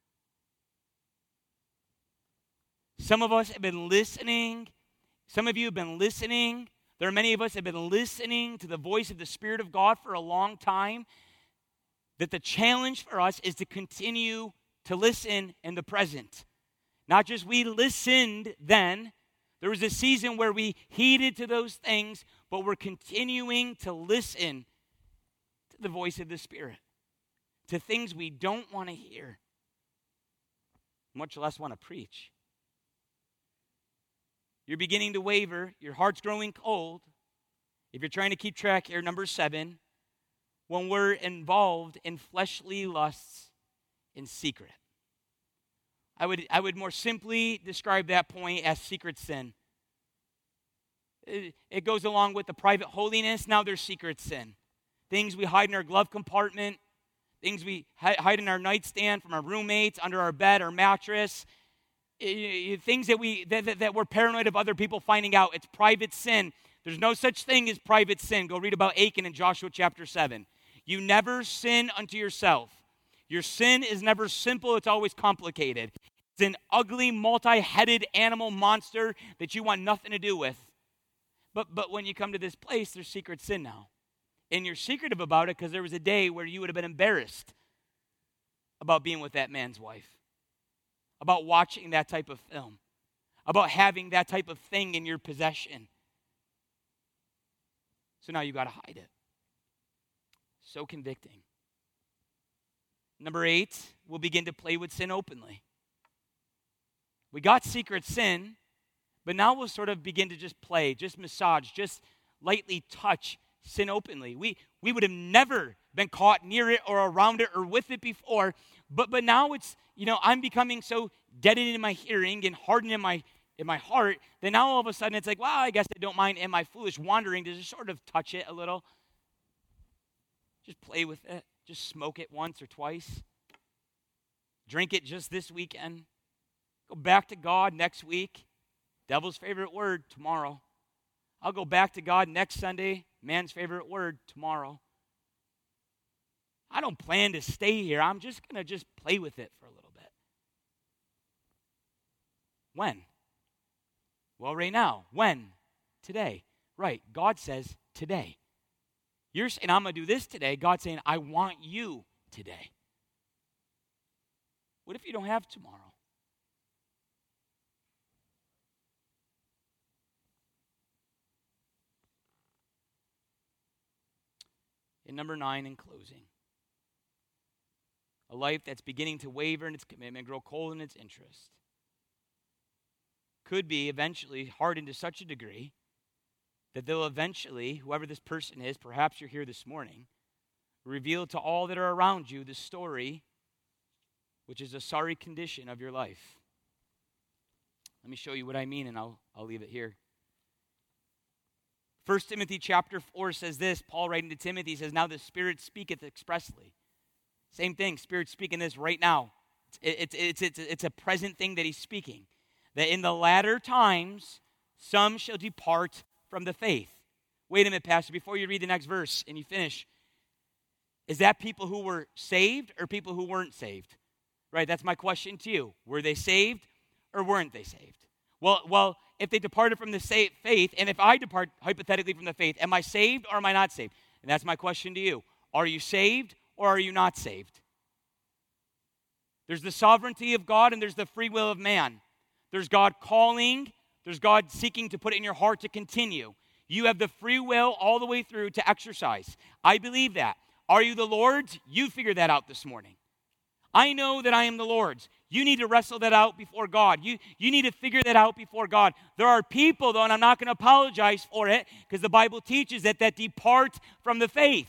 Some of us have been listening. Some of you have been listening. There are many of us that have been listening to the voice of the Spirit of God for a long time. That the challenge for us is to continue to listen in the present. Not just we listened then. There was a season where we heeded to those things, but we're continuing to listen to the voice of the Spirit. To things we don't want to hear. Much less want to preach. You're beginning to waver. Your heart's growing cold. If you're trying to keep track here, number 7, when we're involved in fleshly lusts in secret. I would more simply describe that point as secret sin. It goes along with the private holiness. Now there's secret sin. Things we hide in our glove compartment. Things we hide in our nightstand from our roommates, under our bed, our mattress. things that we're paranoid of other people finding out. It's private sin. There's no such thing as private sin. Go read about Achan in Joshua chapter 7. You never sin unto yourself. Your sin is never simple. It's always complicated. It's an ugly, multi-headed animal monster that you want nothing to do with. But when you come to this place, there's secret sin now. And you're secretive about it because there was a day where you would have been embarrassed about being with that man's wife, about watching that type of film, about having that type of thing in your possession. So now you got to hide it. So convicting. Number 8, we'll begin to play with sin openly. We got secret sin, but now we'll sort of begin to just play, just massage, just lightly touch sin openly. We would have never been caught near it or around it or with it before, but now it's, I'm becoming so deadened in my hearing and hardened in my heart that now all of a sudden it's like, well, I guess I don't mind in my foolish wandering to just sort of touch it a little. Just play with it. Just smoke it once or twice. Drink it just this weekend. Go back to God next week. Devil's favorite word, tomorrow. I'll go back to God next Sunday. Man's favorite word, tomorrow. I don't plan to stay here. I'm just going to just play with it for a little bit. When? Well, right now. When? Today. Right. God says today. You're saying, I'm going to do this today. God's saying, I want you today. What if you don't have tomorrow? And number 9, in closing. A life that's beginning to waver in its commitment, grow cold in its interest, could be eventually hardened to such a degree that they'll eventually, whoever this person is, perhaps you're here this morning, reveal to all that are around you the story, which is a sorry condition of your life. Let me show you what I mean, and I'll leave it here. 1 Timothy chapter 4 says this, Paul writing to Timothy says, now the Spirit speaketh expressly. Same thing, Spirit speaking this right now. It's a present thing that he's speaking. That in the latter times, some shall depart from the faith. Wait a minute, Pastor, before you read the next verse and you finish, is that people who were saved or people who weren't saved? Right, that's my question to you. Were they saved or weren't they saved? Well, if they departed from the faith, and if I depart hypothetically from the faith, am I saved or am I not saved? And that's my question to you. Are you saved or are you not saved? There's the sovereignty of God and there's the free will of man. There's God calling. There's God seeking to put it in your heart to continue. You have the free will all the way through to exercise. I believe that. Are you the Lord's? You figure that out this morning. I know that I am the Lord's. You need to wrestle that out before God. You need to figure that out before God. There are people, though, and I'm not going to apologize for it, because the Bible teaches that depart from the faith.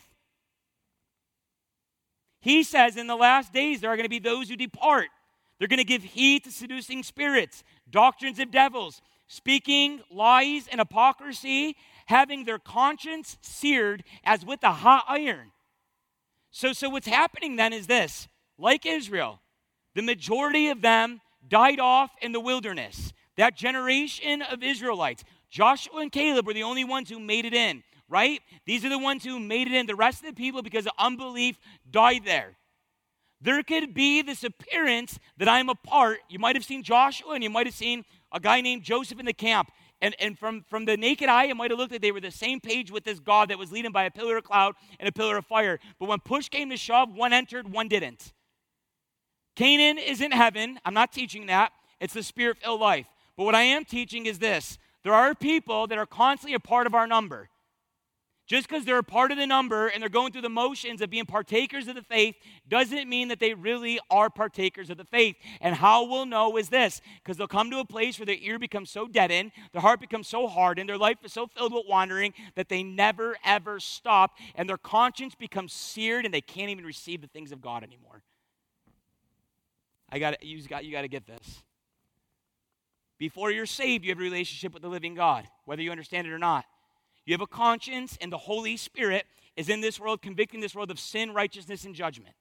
He says in the last days there are going to be those who depart. They're going to give heed to seducing spirits, doctrines of devils, speaking lies and hypocrisy, having their conscience seared as with a hot iron. So what's happening then is this. Like Israel, the majority of them died off in the wilderness. That generation of Israelites, Joshua and Caleb were the only ones who made it in, right? These are the ones who made it in. The rest of the people, because of unbelief, died there. There could be this appearance that I'm a part. You might have seen Joshua and you might have seen a guy named Joseph in the camp. And from the naked eye, it might have looked like they were the same page with this God that was leading by a pillar of cloud and a pillar of fire. But when push came to shove, one entered, one didn't. Canaan isn't heaven. I'm not teaching that. It's the Spirit-filled life. But what I am teaching is this. There are people that are constantly a part of our number. Just because they're a part of the number and they're going through the motions of being partakers of the faith doesn't mean that they really are partakers of the faith. And how we'll know is this, because they'll come to a place where their ear becomes so deadened, their heart becomes so hardened, their life is so filled with wandering that they never, ever stop, and their conscience becomes seared and they can't even receive the things of God anymore. You got to get this. Before you're saved, you have a relationship with the living God, whether you understand it or not. You have a conscience, and the Holy Spirit is in this world, convicting this world of sin, righteousness, and judgment.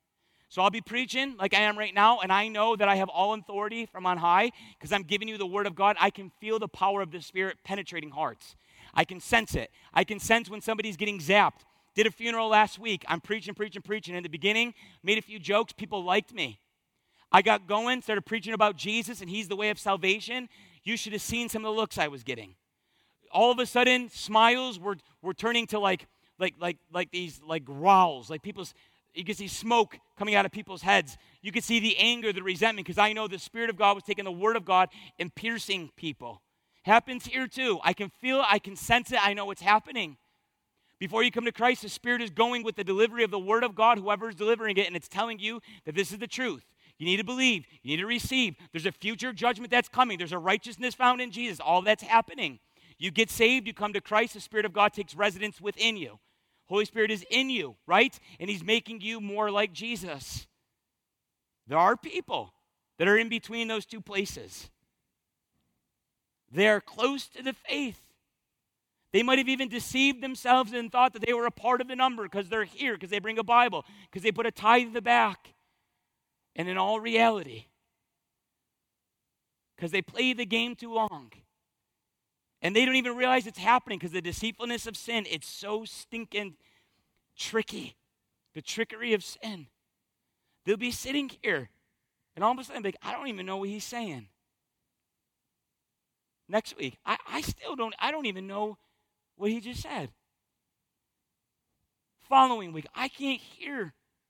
So I'll be preaching like I am right now, and I know that I have all authority from on high because I'm giving you the word of God. I can feel the power of the Spirit penetrating hearts. I can sense it. I can sense when somebody's getting zapped. Did a funeral last week. I'm preaching. In the beginning, made a few jokes. People liked me. I got going, started preaching about Jesus, and he's the way of salvation. You should have seen some of the looks I was getting. All of a sudden, smiles were turning to like these like growls, like people's. You could see smoke coming out of people's heads. You could see the anger, the resentment, because I know the Spirit of God was taking the Word of God and piercing people. Happens here too. I can feel it. I can sense it. I know what's happening. Before you come to Christ, the Spirit is going with the delivery of the Word of God, whoever is delivering it, and it's telling you that this is the truth. You need to believe. You need to receive. There's a future judgment that's coming. There's a righteousness found in Jesus. All that's happening. You get saved. You come to Christ. The Spirit of God takes residence within you. Holy Spirit is in you, right? And he's making you more like Jesus. There are people that are in between those two places. They are close to the faith. They might have even deceived themselves and thought that they were a part of the number because they're here, because they bring a Bible, because they put a tithe in the back. And in all reality, because they play the game too long. And they don't even realize it's happening because the deceitfulness of sin, it's so stinking tricky. The trickery of sin. They'll be sitting here, and all of a sudden, like, I don't even know what he's saying. Next week, I don't even know what he just said. Following week, I can't hear.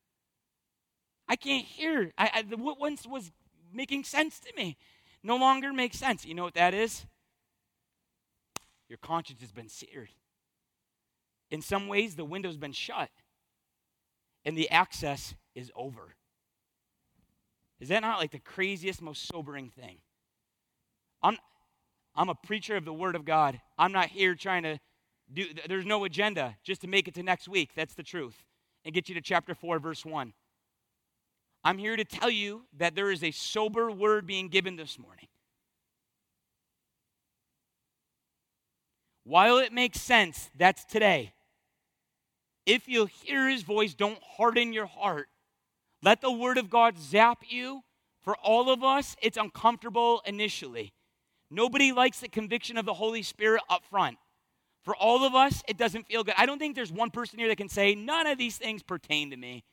What once was making sense to me no longer makes sense. You know what that is? Your conscience has been seared. In some ways, the window's been shut, and the access is over. Is that not like the craziest, most sobering thing? I'm a preacher of the Word of God. I'm not here trying to there's no agenda just to make it to next week. That's the truth. And get you to chapter 4, verse 1. I'm here to tell you that there is a sober word being given this morning. While it makes sense, that's today. If you'll hear his voice, don't harden your heart. Let the word of God zap you. For all of us, it's uncomfortable initially. Nobody likes the conviction of the Holy Spirit up front. For all of us, it doesn't feel good. I don't think there's one person here that can say, none of these things pertain to me.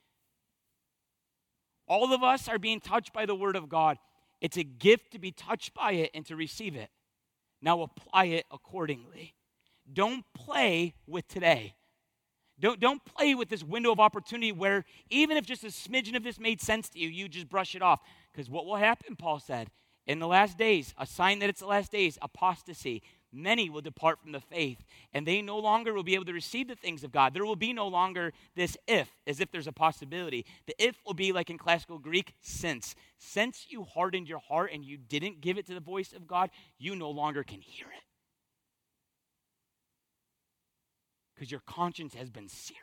All of us are being touched by the word of God. It's a gift to be touched by it and to receive it. Now apply it accordingly. Don't play with today. Don't play with this window of opportunity where even if just a smidgen of this made sense to you, you just brush it off. Because what will happen, Paul said, in the last days, a sign that it's the last days, apostasy. Many will depart from the faith, and they no longer will be able to receive the things of God. There will be no longer this if, as if there's a possibility. The if will be like in classical Greek, since. Since you hardened your heart and you didn't give it to the voice of God, you no longer can hear it. Because your conscience has been seared.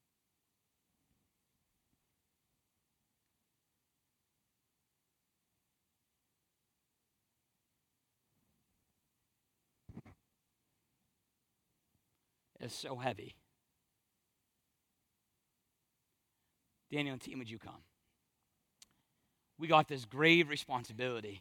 It's so heavy. Daniel and team, would you come? We got this grave responsibility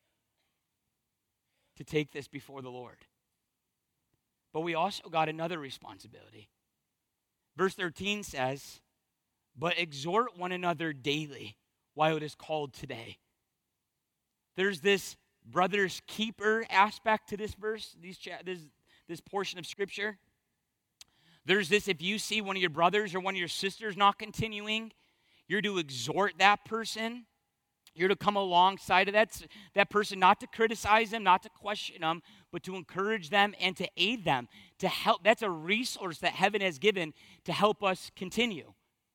to take this before the Lord. But we also got another responsibility. Verse 13 says, but exhort one another daily while it is called today. There's this brother's keeper aspect to this verse, this portion of Scripture. There's this, if you see one of your brothers or one of your sisters not continuing, you're to exhort that person. You're to come alongside of that person, not to criticize them, not to question them, but to encourage them and to aid them, to help. That's a resource that heaven has given to help us continue.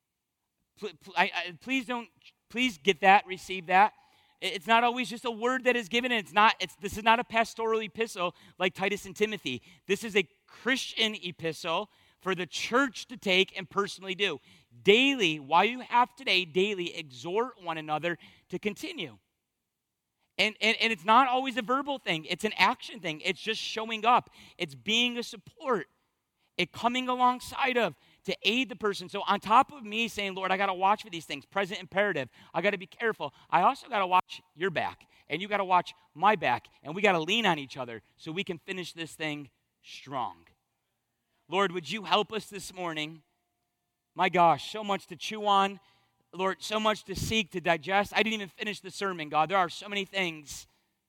Please get that, receive that. It's not always just a word that is given. This is not a pastoral epistle like Titus and Timothy. This is a Christian epistle for the church to take and personally do. Daily, while you have today, daily exhort one another to continue. And it's not always a verbal thing. It's an action thing. It's just showing up. It's being a support. It coming alongside of to aid the person. So on top of me saying, Lord, I got to watch for these things, present imperative, I got to be careful, I also got to watch your back, and you got to watch my back, and we got to lean on each other so we can finish this thing strong. Lord, would you help us this morning? My gosh, so much to chew on. Lord, so much to seek, to digest. I didn't even finish the sermon, God. There are so many things.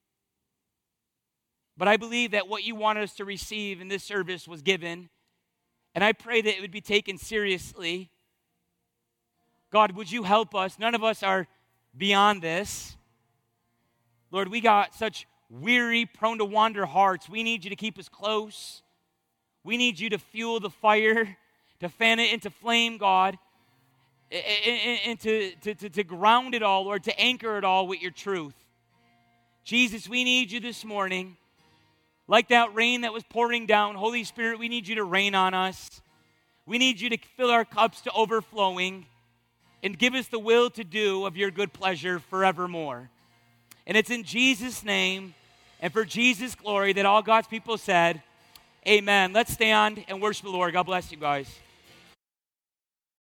But I believe that what you wanted us to receive in this service was given. And I pray that it would be taken seriously. God, would you help us? None of us are beyond this. Lord, we got such weary, prone to wander hearts. We need you to keep us close. We need you to fuel the fire, to fan it into flame, God, and to ground it all, Lord, to anchor it all with your truth. Jesus, we need you this morning. Like that rain that was pouring down, Holy Spirit, we need you to rain on us. We need you to fill our cups to overflowing and give us the will to do of your good pleasure forevermore. And it's in Jesus' name and for Jesus' glory that all God's people said, amen. Let's stand and worship the Lord. God bless you guys.